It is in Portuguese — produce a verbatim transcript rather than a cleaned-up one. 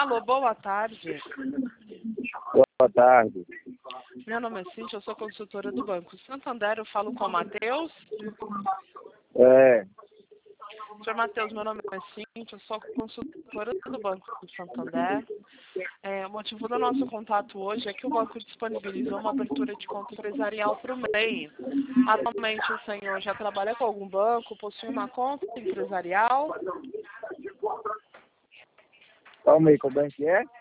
Alô, boa tarde. Boa tarde. Meu nome é Cíntia, eu sou consultora do Banco Santander, eu falo com o Matheus. É, Senhor Matheus, meu nome é Cíntia, eu sou consultora do Banco Santander. É, o motivo do nosso contato hoje é que o banco disponibilizou uma abertura de conta empresarial para o M E I. Atualmente o senhor já trabalha com algum banco, possui uma conta empresarial? calma aí, como é que é?